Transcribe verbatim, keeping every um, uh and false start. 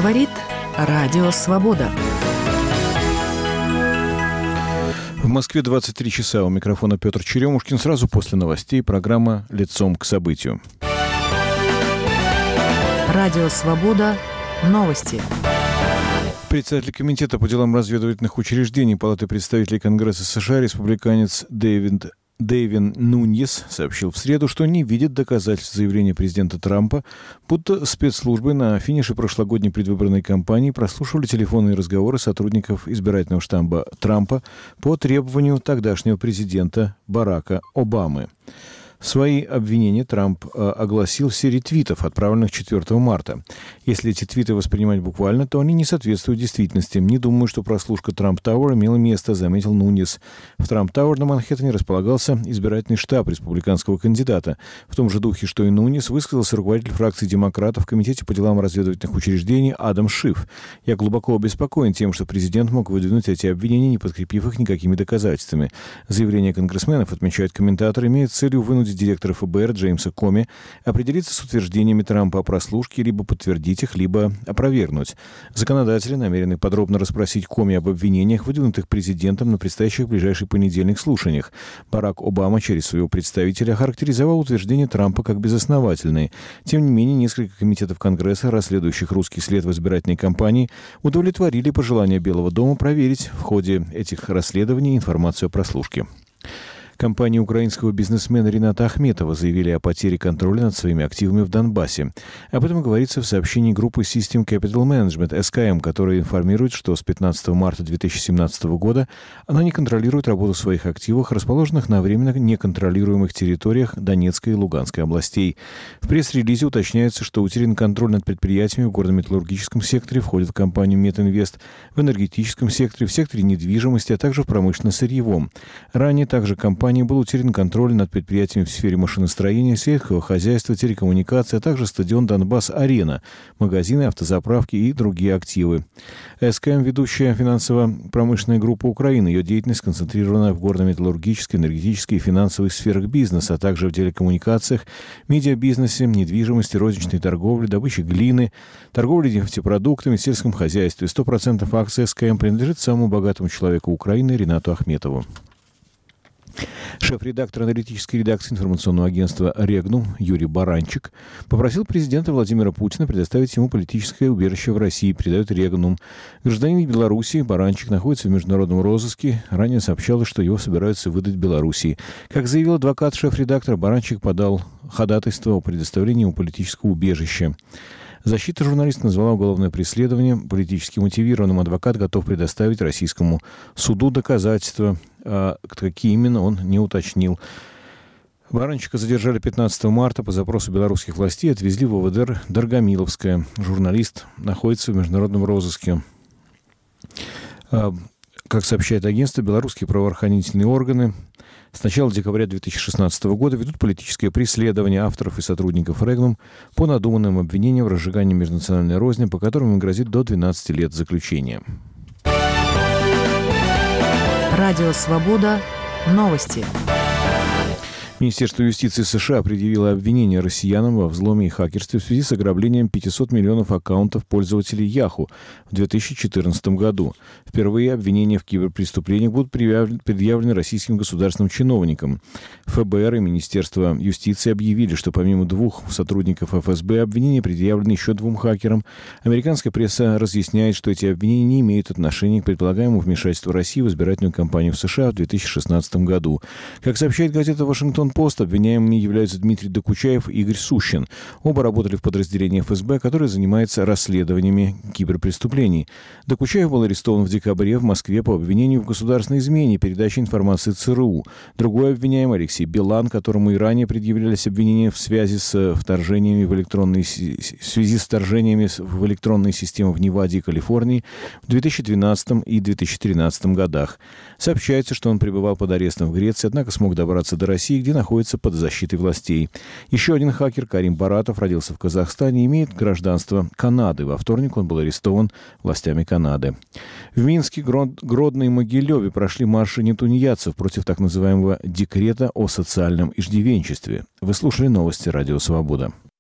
Говорит Радио Свобода. В Москве двадцать три часа. У микрофона Петр Черемушкин. Сразу после новостей программа «Лицом к событию». Радио Свобода. Новости. Председатель Комитета по делам разведывательных учреждений Палаты представителей Конгресса США, республиканец Дэвид Дэвин Нуньес сообщил в среду, что не видит доказательств заявления президента Трампа, будто спецслужбы на финише прошлогодней предвыборной кампании прослушивали телефонные разговоры сотрудников избирательного штаба Трампа по требованию тогдашнего президента Барака Обамы. Свои обвинения Трамп э, огласил в серии твитов, отправленных четвёртого марта. Если эти твиты воспринимать буквально, то они не соответствуют действительности. Не думаю, что прослушка Трамп-Тауэр имела место, заметил Нуньес. В Трамп-Тауэр на Манхэттене располагался избирательный штаб республиканского кандидата. В том же духе, что и Нуньес, высказался руководитель фракции демократов в Комитете по делам разведывательных учреждений Адам Шиф. Я глубоко обеспокоен тем, что президент мог выдвинуть эти обвинения, не подкрепив их никакими доказательствами. Заявление конгрессменов, отмечают комментаторы, имеет целью вынудить директора эф бэ эр Джеймса Коми определиться с утверждениями Трампа о прослушке, либо подтвердить их, либо опровергнуть. Законодатели намерены подробно расспросить Коми об обвинениях, выдвинутых президентом на предстоящих в ближайший понедельник слушаниях. Барак Обама через своего представителя охарактеризовал утверждения Трампа как безосновательные. Тем не менее, несколько комитетов Конгресса, расследующих русский след в избирательной кампании, удовлетворили пожелание Белого дома проверить в ходе этих расследований информацию о прослушке. Компании украинского бизнесмена Рината Ахметова заявили о потере контроля над своими активами в Донбассе. Об этом говорится в сообщении группы System Capital Management, эс ка эм, которая информирует, что с пятнадцатого марта две тысячи семнадцатого года она не контролирует работу своих активов, расположенных на временно неконтролируемых территориях Донецкой и Луганской областей. В пресс-релизе уточняется, что утерян контроль над предприятиями в горно-металлургическом секторе, входит в компанию Метинвест, в энергетическом секторе, в секторе недвижимости, а также в промышленно-сырьевом. Ранее также компания был утерян контроль над предприятиями в сфере машиностроения, сельского хозяйства, телекоммуникаций, а также стадион «Донбасс-Арена», магазины, автозаправки и другие активы. эс ка эм – ведущая финансово-промышленная группа Украины. Ее деятельность сконцентрирована в горно-металлургической, энергетической и финансовой сферах бизнеса, а также в телекоммуникациях, медиабизнесе, недвижимости, розничной торговле, добыче глины, торговле нефтепродуктами, сельском хозяйстве. сто процентов акций эс ка эм принадлежит самому богатому человеку Украины Ринату Ахметову. Шеф-редактор аналитической редакции информационного агентства «Регнум» Юрий Баранчик попросил президента Владимира Путина предоставить ему политическое убежище в России, передает «Регнум». Гражданин Беларуси Баранчик находится в международном розыске. Ранее сообщалось, что его собираются выдать Белоруссии. Как заявил адвокат шеф-редактора, Баранчик подал ходатайство о предоставлении ему политического убежища. Защита журналиста назвала уголовное преследование политически мотивированным. Адвокат готов предоставить российскому суду доказательства. А какие именно, он не уточнил. Баранчика задержали пятнадцатого марта по запросу белорусских властей и отвезли в о вэ дэ эр Дорогомиловское. Журналист находится в международном розыске. Как сообщает агентство, белорусские правоохранительные органы с начала декабря две тысячи шестнадцатого года ведут политическое преследование авторов и сотрудников «Регнум» по надуманным обвинениям в разжигании межнациональной розни, по которым им грозит до двенадцати лет заключения. Радио «Свобода». Новости. Министерство юстиции США предъявило обвинение россиянам во взломе и хакерстве в связи с ограблением пятисот миллионов аккаунтов пользователей Yahoo в две тысячи четырнадцатом году. Впервые обвинения в киберпреступлениях будут предъявлены российским государственным чиновникам. эф бэ эр и Министерство юстиции объявили, что помимо двух сотрудников эф эс бэ обвинения предъявлены еще двум хакерам. Американская пресса разъясняет, что эти обвинения не имеют отношения к предполагаемому вмешательству России в избирательную кампанию в США в две тысячи шестнадцатом году. Как сообщает газета «Вашингтон Пост», обвиняемыми являются Дмитрий Докучаев и Игорь Сущин. Оба работали в подразделении эф эс бэ, которое занимается расследованиями киберпреступлений. Докучаев был арестован в декабре в Москве по обвинению в государственной измене и передаче информации цэ эр у. Другой обвиняемый, Алексей Билан, которому и ранее предъявлялись обвинения в связи с вторжениями в электронные, в связи с вторжениями в электронные системы в Неваде и Калифорнии в две тысячи двенадцатом и две тысячи тринадцатом годах. Сообщается, что он пребывал под арестом в Греции, однако смог добраться до России, где находится под защитой властей. Еще один хакер, Карим Баратов, родился в Казахстане и имеет гражданство Канады. Во вторник он был арестован властями Канады. В Минске, Гродно и Могилеве прошли марши нетунеядцев против так называемого декрета о социальном иждивенчестве. Вы слушали новости «Радио Свобода».